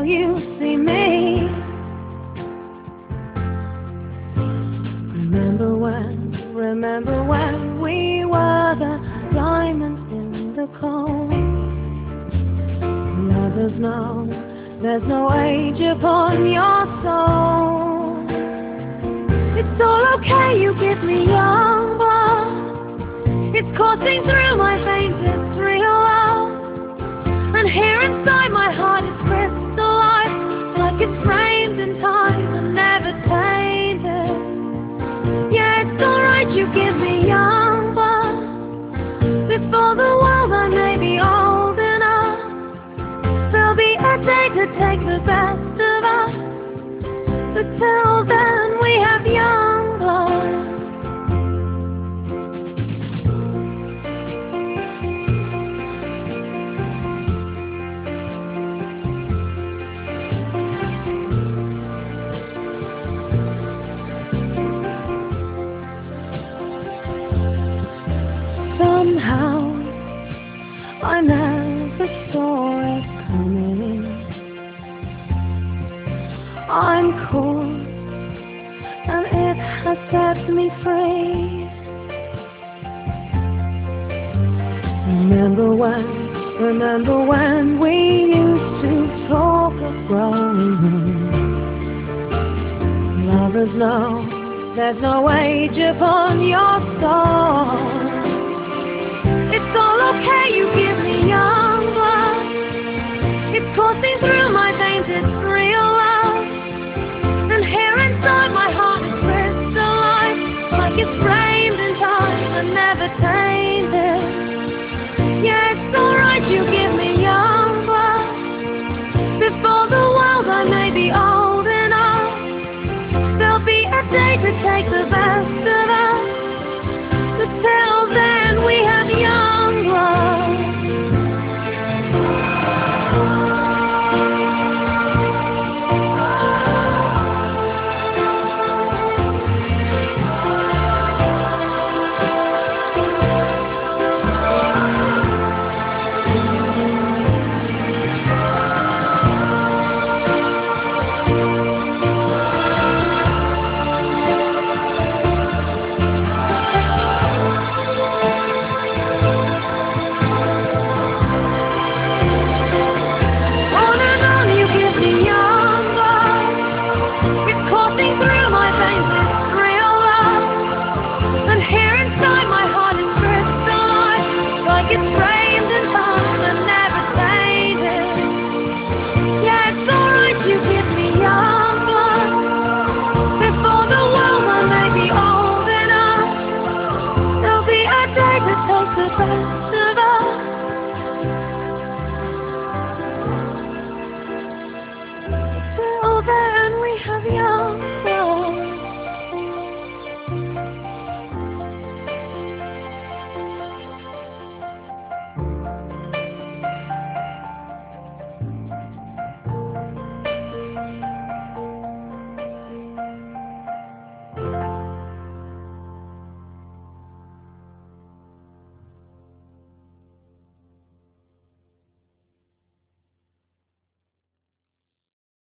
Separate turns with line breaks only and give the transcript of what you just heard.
you see me. Remember when we were the diamonds in the coal. Lovers know there's no age upon your soul. It's all okay, you give me young blood. It's coursing through my veins, it's real love. And here inside my heart it's crystallized, like it's framed in time and never tainted. Yeah, it's alright, you give me young blood. Before the world I may be old enough. There'll be a day to take the best of us, but till then we have young blood. Somehow I never saw it coming. I'm caught and it has set me free. Remember when we used to talk of growing old. Lovers know there's no age upon your soul. It's all okay, you give me young blood. It's coursing through my veins, it's real life.